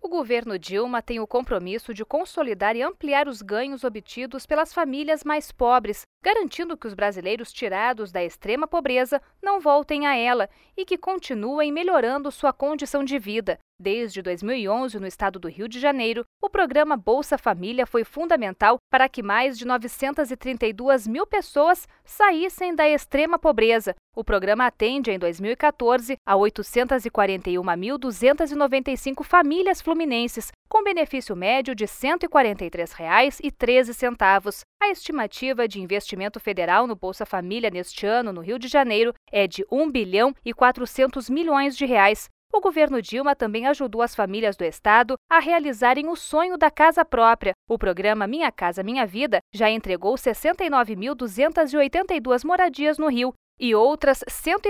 O governo Dilma tem o compromisso de consolidar e ampliar os ganhos obtidos pelas famílias mais pobres, garantindo que os brasileiros tirados da extrema pobreza não voltem a ela e que continuem melhorando sua condição de vida. Desde 2011, no estado do Rio de Janeiro, o programa Bolsa Família foi fundamental para que mais de 932 mil pessoas saíssem da extrema pobreza. O programa atende, em 2014, a 841.295 famílias fluminenses, com benefício médio de R$ 143,13. A estimativa de investimento federal no Bolsa Família neste ano, no Rio de Janeiro, é de R$ 1,4 bilhão. O governo Dilma também ajudou as famílias do estado a realizarem o sonho da casa própria. O programa Minha Casa Minha Vida já entregou 69.282 moradias no Rio e outras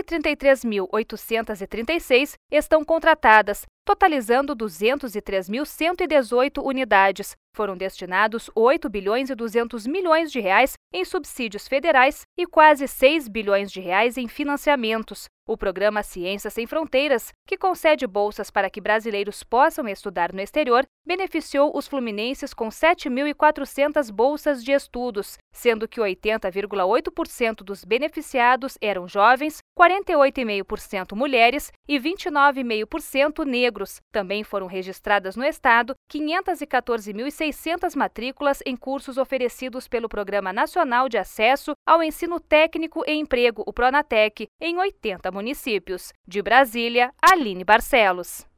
133.836 estão contratadas, totalizando 203.118 unidades. Foram destinados R$ 8,2 bilhões em subsídios federais e quase R$ 6 bilhões em financiamentos. O programa Ciência Sem Fronteiras, que concede bolsas para que brasileiros possam estudar no exterior, beneficiou os fluminenses com 7.400 bolsas de estudos, sendo que 80,8% dos beneficiados eram jovens, 48,5% mulheres e 29,5% negros. Também foram registradas no estado 514.600 matrículas em cursos oferecidos pelo Programa Nacional de Acesso ao Ensino Técnico e Emprego, o PRONATEC, em 80 municípios. De Brasília, Aline Barcelos.